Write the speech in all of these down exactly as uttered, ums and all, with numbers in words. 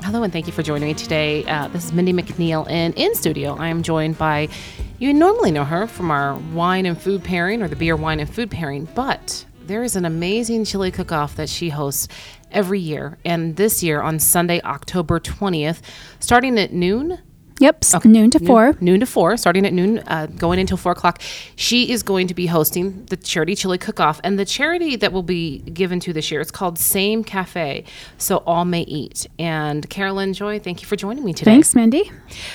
Hello, and thank you for joining me today. Uh, this is Mindy McNeil, and in studio, I am joined by, you normally know her from our wine and food pairing, or the beer, wine, and food pairing, but there is an amazing chili cook-off that she hosts every year, and this year on Sunday, October twentieth, starting at noon. Yep, okay. noon to noon, four. Noon to four, starting at noon, uh, going until four o'clock. She is going to be hosting the charity chili cook-off, and the charity that will be given to this year is called Same Cafe, so all may eat. And Carolyn Joy, thank you for joining me today. Thanks, Mindy.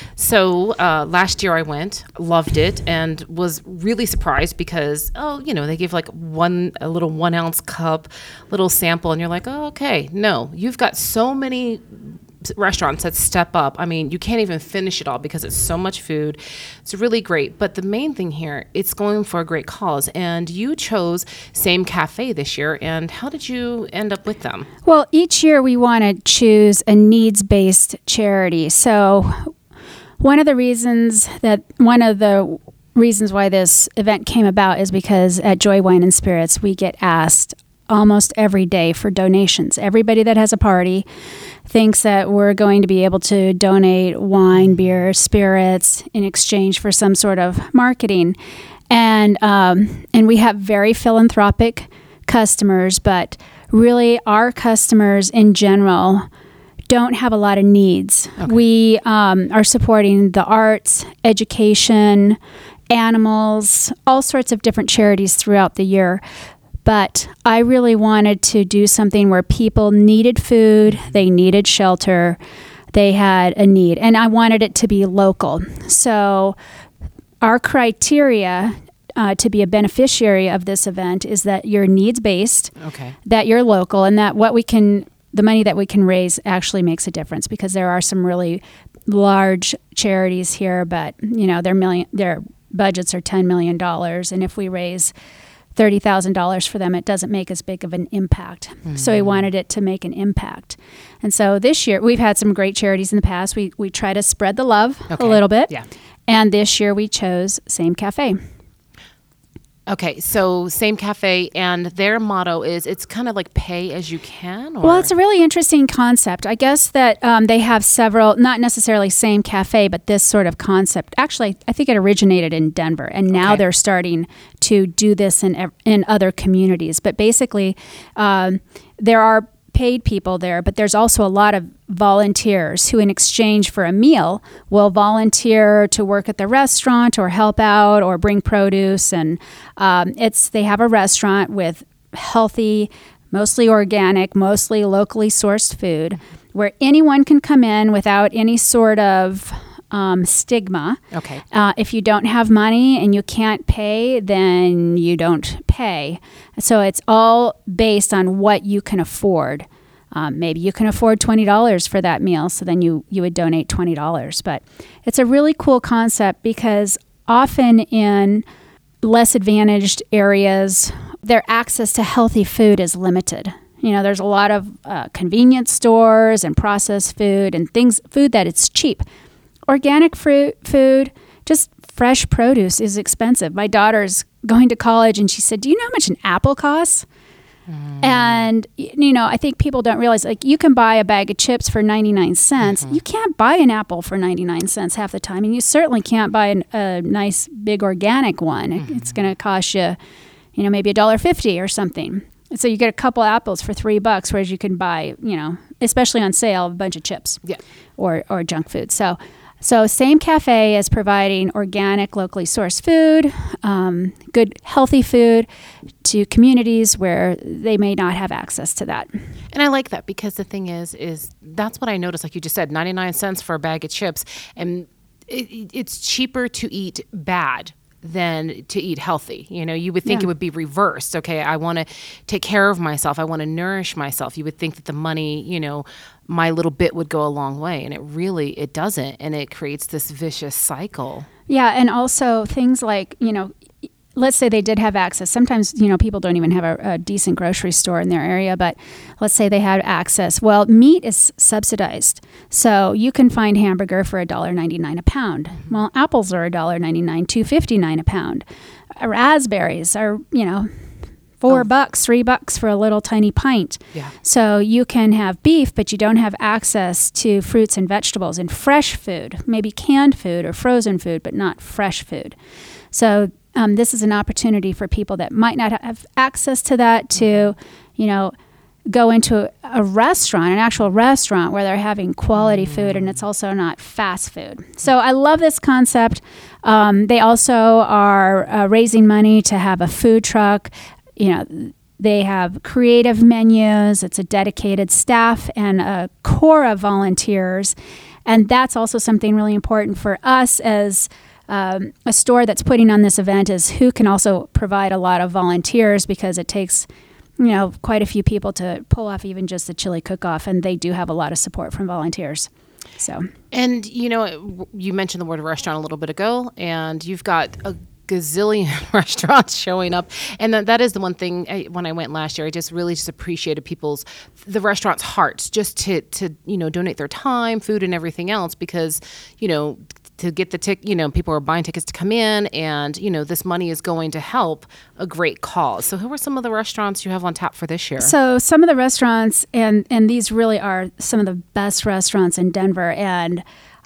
So uh, last year I went, loved it, and was really surprised because, oh, you know, they give like one, a little one ounce cup, little sample, and you're like, oh, okay. No, you've got so many restaurants that step up. I mean, you can't even finish it all because it's so much food. It's really great. But the main thing here, it's going for a great cause. And you chose Same Cafe this year. And how did you end up with them? Well, each year we want to choose a needs-based charity. So one of the reasons that one of the reasons why this event came about is because at Joy Wine and Spirits, we get asked almost every day for donations. Everybody that has a party thinks that we're going to be able to donate wine, beer, spirits in exchange for some sort of marketing. And um, and we have very philanthropic customers, but really our customers in general don't have a lot of needs. Okay. We um, are supporting the arts, education, animals, all sorts of different charities throughout the year. But I really wanted to do something where people needed food, they needed shelter, they had a need, and I wanted it to be local. So our criteria uh, to be a beneficiary of this event is that you're needs-based, okay, that you're local, and that what we can, the money that we can raise actually makes a difference, because there are some really large charities here, but you know their million, their budgets are ten million dollars, and if we raise thirty thousand dollars for them, it doesn't make as big of an impact. Mm-hmm. So we wanted it to make an impact. And so this year, we've had some great charities in the past. We we try to spread the love okay. a little bit. Yeah. And this year we chose Same Cafe. Okay, so Same Cafe, and their motto is, it's kind of like pay as you can? Or? Well, it's a really interesting concept. I guess that um, they have several, not necessarily Same Cafe, but this sort of concept. Actually, I think it originated in Denver, and now okay. they're starting to do this in in other communities. But basically, um, there are paid people there, but there's also a lot of volunteers who in exchange for a meal will volunteer to work at the restaurant or help out or bring produce. And um, it's they have a restaurant with healthy, mostly organic, mostly locally sourced food where anyone can come in without any sort of um, stigma. Okay. Uh, if you don't have money and you can't pay, then you don't pay. So it's all based on what you can afford. Um, maybe you can afford twenty dollars for that meal, so then you, you would donate twenty dollars. But it's a really cool concept because often in less advantaged areas, their access to healthy food is limited. You know, there's a lot of uh, convenience stores and processed food and things, food that it's cheap. Organic fruit, food, just fresh produce is expensive. My daughter's going to college and she said, do you know how much an apple costs? Mm. And, you know, I think people don't realize, like, you can buy a bag of chips for ninety-nine cents. Mm-hmm. You can't buy an apple for ninety-nine cents half the time. And you certainly can't buy an, a nice, big organic one. Mm-hmm. It's going to cost you, you know, maybe a dollar fifty or something. So you get a couple apples for three bucks, whereas you can buy, you know, especially on sale, a bunch of chips yeah. or, or junk food. So So Same Cafe is providing organic, locally sourced food, um, good, healthy food to communities where they may not have access to that. And I like that because the thing is, is that's what I noticed. Like you just said, ninety-nine cents for a bag of chips. And it, it's cheaper to eat bad than to eat healthy. You know, you would think yeah. it would be reversed. Okay, I want to take care of myself. I want to nourish myself. You would think that the money, you know, my little bit would go a long way. And it really, it doesn't. And it creates this vicious cycle. Yeah. And also things like, you know, let's say they did have access. Sometimes, you know, people don't even have a, a decent grocery store in their area, but let's say they had access. Well, meat is subsidized. So you can find hamburger for one dollar ninety-nine a pound. Well, apples are one dollar ninety-nine, two fifty-nine a pound. Raspberries are, you know, four Oh. bucks, three bucks for a little tiny pint. Yeah. So you can have beef, but you don't have access to fruits and vegetables and fresh food, maybe canned food or frozen food, but not fresh food. So um, this is an opportunity for people that might not have access to that to, you know, go into a restaurant, an actual restaurant where they're having quality food, and it's also not fast food. So I love this concept. Um, they also are uh, raising money to have a food truck. You know, they have creative menus. It's a dedicated staff and a core of volunteers. And that's also something really important for us as um, a store that's putting on this event, is who can also provide a lot of volunteers, because it takes, you know, quite a few people to pull off even just the chili cook-off, and they do have a lot of support from volunteers. So, And, you know, you mentioned the word restaurant a little bit ago, and you've got a gazillion restaurants showing up. And that, that is the one thing I, when I went last year, I just really just appreciated people's, the restaurants' hearts, just to, to, you know, donate their time, food, and everything else, because, you know, to get the tick, you know, people are buying tickets to come in, and, you know, this money is going to help a great cause. So who are some of the restaurants you have on tap for this year? So some of the restaurants, and, and these really are some of the best restaurants in Denver, and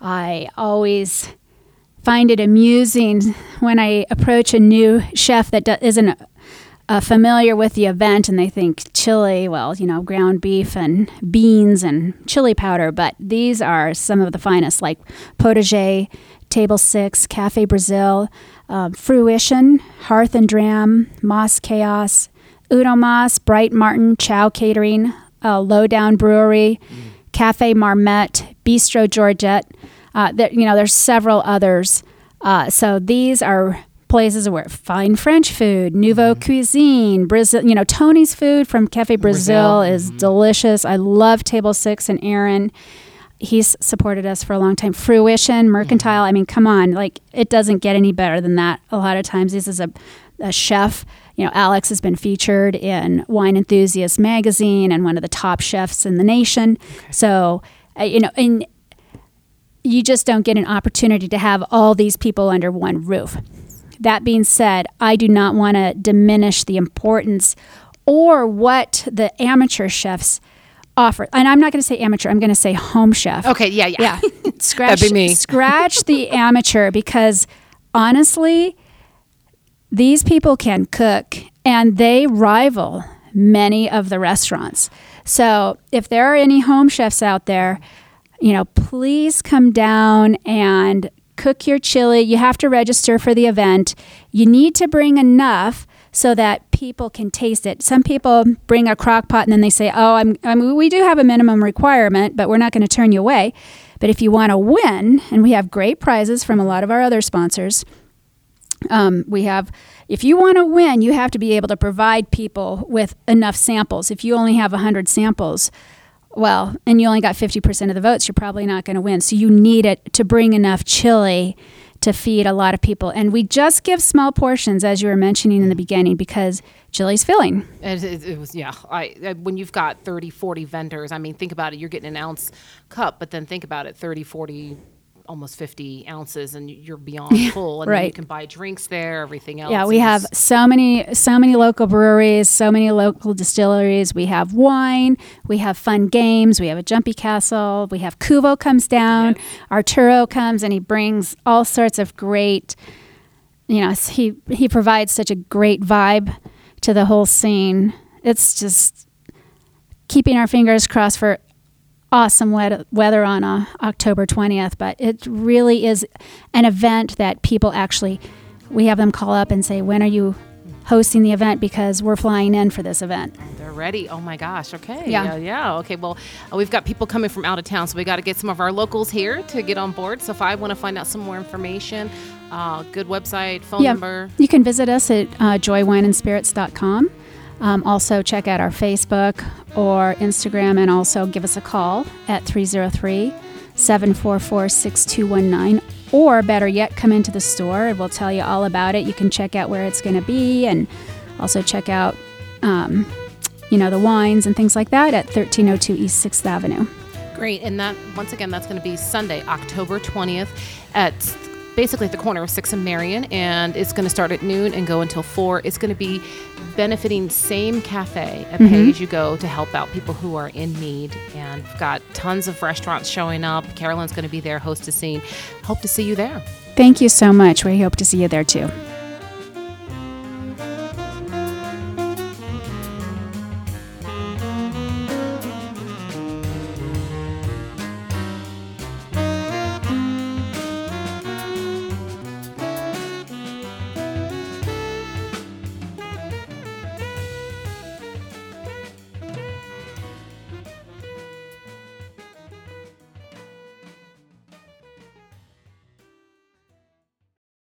I always find it amusing when I approach a new chef that do, isn't uh, familiar with the event, and they think chili, well, you know, ground beef and beans and chili powder, but these are some of the finest, like Potager, Table Six, Cafe Brazil, um, Fruition, Hearth and Dram, Moss Chaos, Udo Moss, Bright Martin, Chow Catering, uh, Lowdown Brewery, mm. Cafe Marmette, Bistro Georgette. Uh, there, you know, there's several others. Uh, so these are places where fine French food, Nouveau mm-hmm. Cuisine, Brazil. You know, Tony's food from Cafe Brazil, Brazil. is mm-hmm. delicious. I love Table Six and Aaron. He's supported us for a long time. Fruition, Mercantile. Mm-hmm. I mean, come on, like it doesn't get any better than that. A lot of times, this is a, a chef. You know, Alex has been featured in Wine Enthusiast magazine and one of the top chefs in the nation. Okay. So, uh, you know, and you just don't get an opportunity to have all these people under one roof. That being said, I do not want to diminish the importance or what the amateur chefs offer. And I'm not going to say amateur, I'm going to say home chef. Okay, yeah, yeah. Yeah. Scratch, That'd be me. Scratch the amateur, because honestly, these people can cook and they rival many of the restaurants. So if there are any home chefs out there, you know, please come down and cook your chili. You have to register for the event. You need to bring enough so that people can taste it. Some people bring a crock pot and then they say, oh, I'm, I'm, we do have a minimum requirement, but we're not going to turn you away. But if you want to win, and we have great prizes from a lot of our other sponsors, um, we have, if you want to win, you have to be able to provide people with enough samples. If you only have one hundred samples, well, and you only got fifty percent of the votes, you're probably not going to win. So you need it to bring enough chili to feed a lot of people. And we just give small portions, as you were mentioning in the beginning, because chili's filling. It, it, it was, yeah. I, I when you've got thirty, forty vendors, I mean, think about it. You're getting an ounce cup, but then think about it, thirty, forty, almost fifty ounces, and you're beyond full. And right. then you can buy drinks there, everything else. Yeah, we have so many, so many local breweries, so many local distilleries. We have wine, we have fun games, we have a jumpy castle, we have Kuvo comes down, yes. Arturo comes and he brings all sorts of great, you know, he, he provides such a great vibe to the whole scene. It's just keeping our fingers crossed for awesome wet- weather on uh, October twentieth, but it really is an event that people actually, we have them call up and say, when are you hosting the event, because we're flying in for this event. They're ready. Oh my gosh. Okay. Yeah. Yeah. yeah. Okay. Well, uh, we've got people coming from out of town, so we got to get some of our locals here to get on board. So if I want to find out some more information, uh, good website, phone yeah. number. You can visit us at uh, joy wine and spirits dot com. Um, also check out our Facebook or Instagram, and also give us a call at three oh three, seven four four, six two one nine, or better yet, come into the store and we'll tell you all about it. You can check out where it's going to be, and also check out um, you know, the wines and things like that at thirteen oh two East sixth Avenue. Great. And that, once again, that's going to be Sunday, October twentieth at basically at the corner of sixth and Marion, and it's going to start at noon and go until four. It's going to be benefiting Same Cafe at Mhm. Pay As You Go to help out people who are in need. And we've got tons of restaurants showing up. Carolyn's going to be there hostessing. Hope to see you there. Thank you so much. We hope to see you there too.